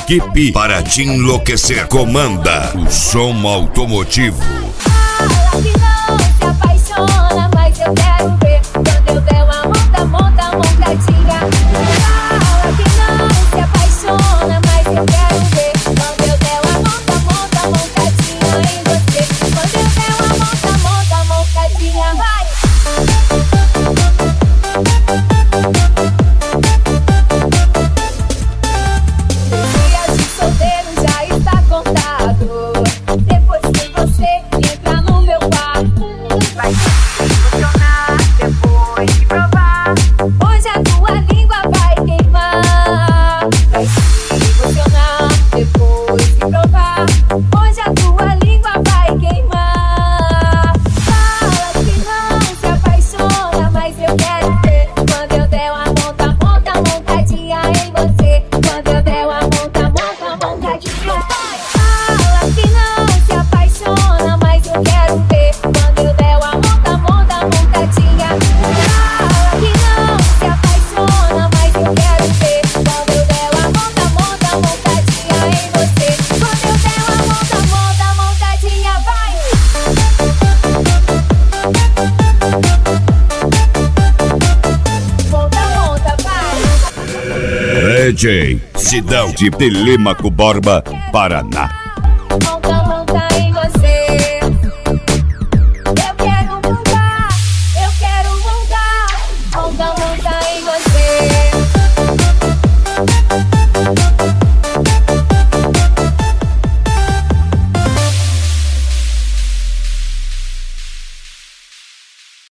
equipe para te enlouquecer. Comanda o som automotivo. Fala que não se apaixona, mas eu quero ver quando eu der uma montadinha. Fala que não se apaixona, mas eu quero ver quando eu der uma montadinha em você. Quando eu der uma montadinha, vai! Dias de solteiro já está contado. Depois que você entra no meu quarto, vai funcionar depois de provar. Hoje a tua língua vai queimar. Vai funcionar depois de provar. Hoje a tua língua vai queimar. Fala que não se apaixona, mas eu quero ver quando eu der uma montadinha em você. Quando eu der uma montadinha, vai. Fala que não se apaixona, mas eu quero ver quando eu der uma montadinha. Fala que não se apaixona, mas eu quero ver quando eu der uma montadinha em você. Quando eu der uma montadinha, vai. Monta, vai. DJ Sidão de Telêmaco Borba, Paraná. Monta em você.